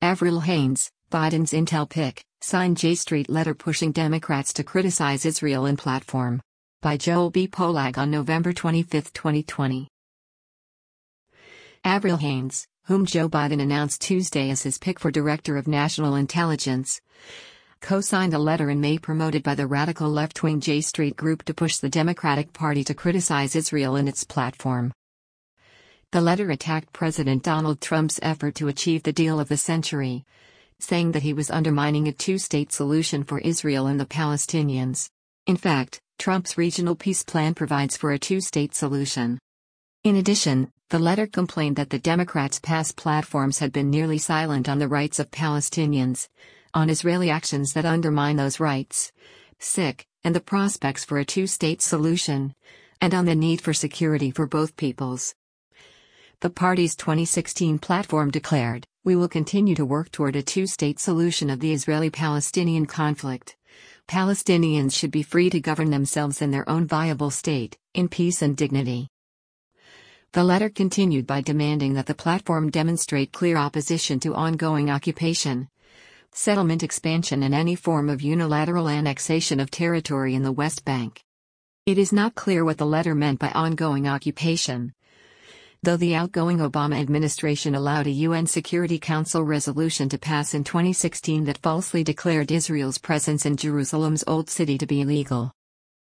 Avril Haines, Biden's intel pick, signed J Street letter pushing Democrats to criticize Israel in platform. By Joel B. Pollack on November 25, 2020. Avril Haines, whom Joe Biden announced Tuesday as his pick for Director of National Intelligence, co-signed a letter in May promoted by the radical left-wing J Street group to push the Democratic Party to criticize Israel in its platform. The letter attacked President Donald Trump's effort to achieve the deal of the century, saying that he was undermining a two-state solution for Israel and the Palestinians. In fact, Trump's regional peace plan provides for a two-state solution. In addition, the letter complained that the Democrats' past platforms had been nearly silent on the rights of Palestinians, on Israeli actions that undermine those rights, and the prospects for a two-state solution, and on the need for security for both peoples. The party's 2016 platform declared, "We will continue to work toward a two-state solution of the Israeli-Palestinian conflict. Palestinians should be free to govern themselves in their own viable state, in peace and dignity." The letter continued by demanding that the platform demonstrate clear opposition to ongoing occupation, settlement expansion and any form of unilateral annexation of territory in the West Bank. It is not clear what the letter meant by ongoing occupation, though the outgoing Obama administration allowed a UN Security Council resolution to pass in 2016 that falsely declared Israel's presence in Jerusalem's Old City to be illegal.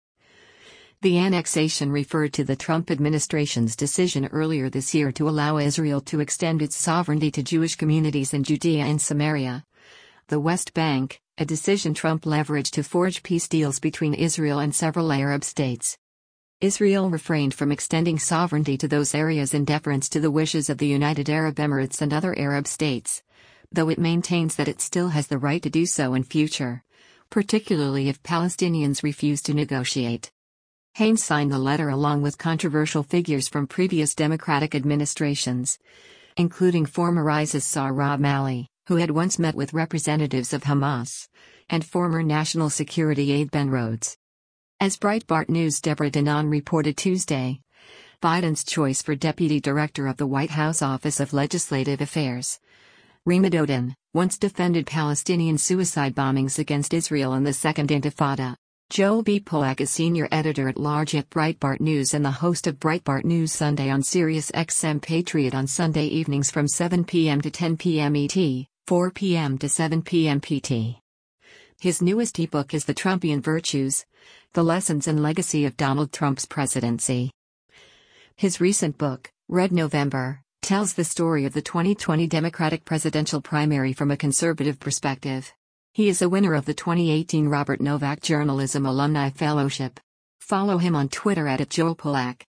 The annexation referred to the Trump administration's decision earlier this year to allow Israel to extend its sovereignty to Jewish communities in Judea and Samaria, the West Bank, a decision Trump leveraged to forge peace deals between Israel and several Arab states. Israel refrained from extending sovereignty to those areas in deference to the wishes of the United Arab Emirates and other Arab states, though it maintains that it still has the right to do so in future, particularly if Palestinians refuse to negotiate. Haines signed the letter along with controversial figures from previous Democratic administrations, including former ISIS Zahra Mali, who had once met with representatives of Hamas, and former National Security aide Ben Rhodes. As Breitbart News' Deborah Danon reported Tuesday, Biden's choice for Deputy Director of the White House Office of Legislative Affairs, Rima Dodon, once defended Palestinian suicide bombings against Israel in the Second Intifada. Joel B. Pollack is senior editor-at-large at Breitbart News and the host of Breitbart News Sunday on Sirius XM Patriot on Sunday evenings from 7 p.m. to 10 p.m. ET, 4 p.m. to 7 p.m. PT. His newest ebook is The Trumpian Virtues: The Lessons and Legacy of Donald Trump's Presidency. His recent book, Red November, tells the story of the 2020 Democratic presidential primary from a conservative perspective. He is a winner of the 2018 Robert Novak Journalism Alumni Fellowship. Follow him on Twitter @JoelPollack.